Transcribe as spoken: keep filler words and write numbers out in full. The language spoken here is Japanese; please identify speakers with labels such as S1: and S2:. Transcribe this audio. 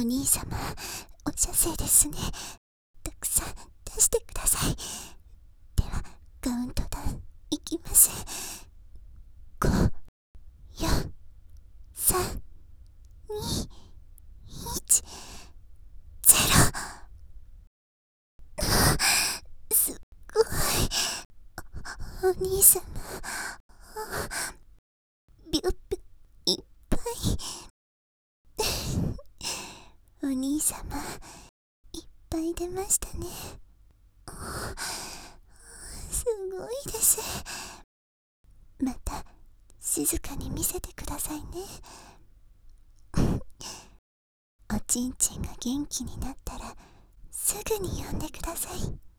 S1: 兄様、お茶せいですね。たくさん出してください。ではカウントダウンいきます。ご、よん、さん、に、いち、ゼロ。すっごい。お兄様、びょびょいっぱい。お兄様、いっぱい出ましたね。すごいです。また静かに見せてくださいね。おちんちんが元気になったらすぐに呼んでください。